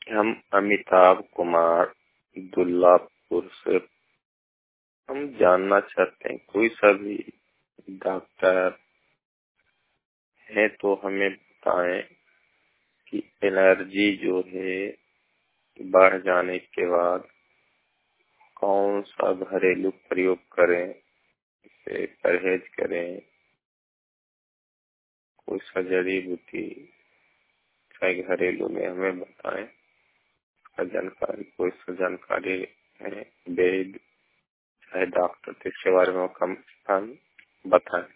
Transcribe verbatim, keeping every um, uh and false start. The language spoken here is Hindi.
हम अमिताभ कुमार दुल्लापुर से हम जानना चाहते हैं, कोई सा भी डॉक्टर है तो हमें बताएं कि एलर्जी जो है बढ़ जाने के बाद कौन सा घरेलू प्रयोग करें, इसे परहेज करें, कोई सा जड़ी बूटी चाहे घरेलू में हमें बताएं। इसका जानकारी कोई सा जानकारी है, वेद चाहे डॉक्टर, तो इसके बारे में कम बताएं।